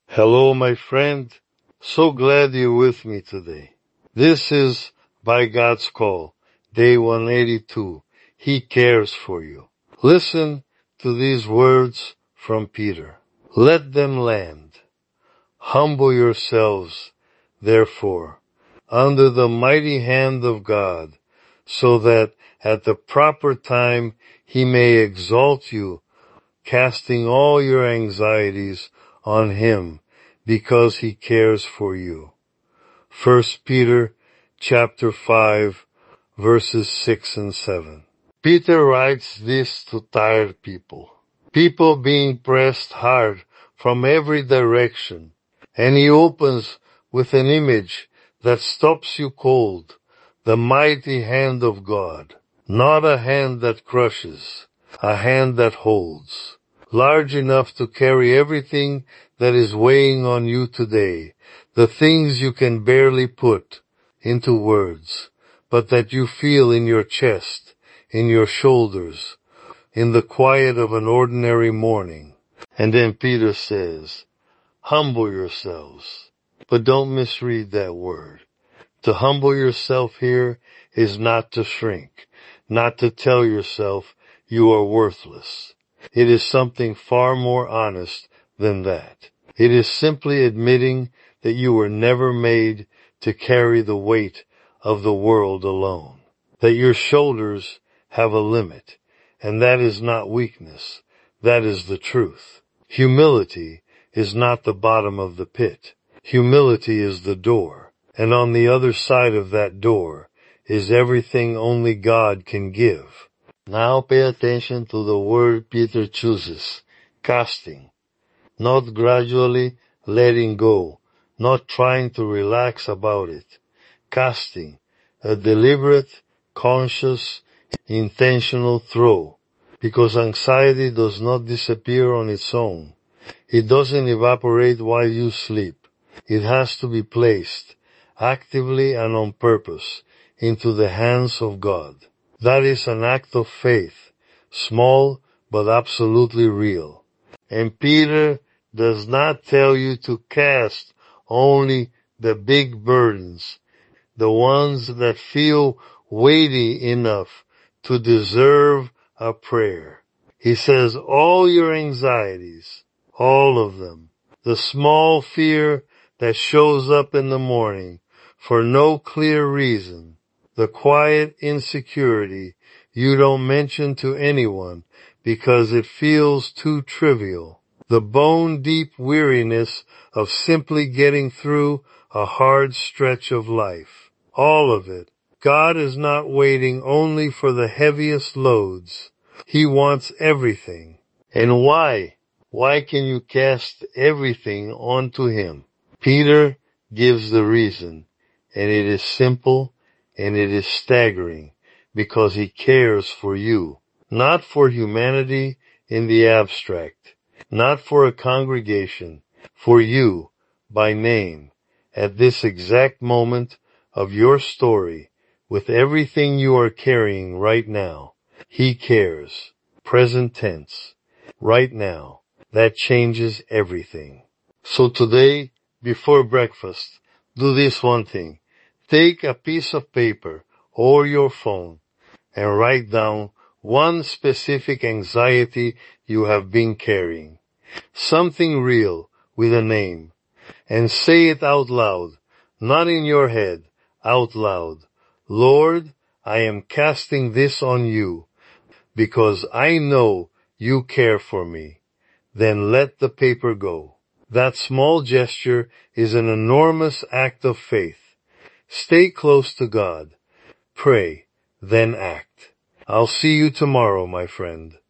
Hello, my friend. So glad you're with me today. This is By God's Call, Day 182. He cares for you. Listen to these words from Peter. Let them land. Humble yourselves, therefore, under the mighty hand of God, so that at the proper time He may exalt you, casting all your anxieties on Him, because He cares for you. 1 Peter chapter 5, verses 6 and 7. Peter writes this to tired people being pressed hard from every direction, and he opens with an image that stops you cold, the mighty hand of God, not a hand that crushes, a hand that holds, large enough to carry everything that is weighing on you today, the things you can barely put into words, but that you feel in your chest, in your shoulders, in the quiet of an ordinary morning. And then Peter says, humble yourselves. But don't misread that word. To humble yourself here is not to shrink, not to tell yourself you are worthless. It is something far more honest than that. It is simply admitting that you were never made to carry the weight of the world alone, that your shoulders have a limit, and that is not weakness, that is the truth. Humility is not the bottom of the pit. Humility is the door, and on the other side of that door is everything only God can give. Now pay attention to the word Peter chooses, casting, not gradually letting go, not trying to relax about it. Casting, a deliberate, conscious, intentional throw, because anxiety does not disappear on its own. It doesn't evaporate while you sleep. It has to be placed, actively and on purpose, into the hands of God. That is an act of faith, small but absolutely real. And Peter does not tell you to cast only the big burdens, the ones that feel weighty enough to deserve a prayer. He says all your anxieties, all of them, the small fear that shows up in the morning for no clear reason, the quiet insecurity you don't mention to anyone because it feels too trivial, the bone-deep weariness of simply getting through a hard stretch of life. All of it. God is not waiting only for the heaviest loads. He wants everything. And why? Why can you cast everything onto Him? Peter gives the reason, and it is simple and it is staggering, because He cares for you, not for humanity in the abstract, not for a congregation, for you, by name, at this exact moment of your story, with everything you are carrying right now. He cares. Present tense. Right now. That changes everything. So today, before breakfast, do this one thing. Take a piece of paper or your phone and write down one specific anxiety you have been carrying. Something real with a name. And say it out loud, not in your head, out loud. Lord, I am casting this on you because I know you care for me. Then let the paper go. That small gesture is an enormous act of faith. Stay close to God. Pray, then act. I'll see you tomorrow, my friend.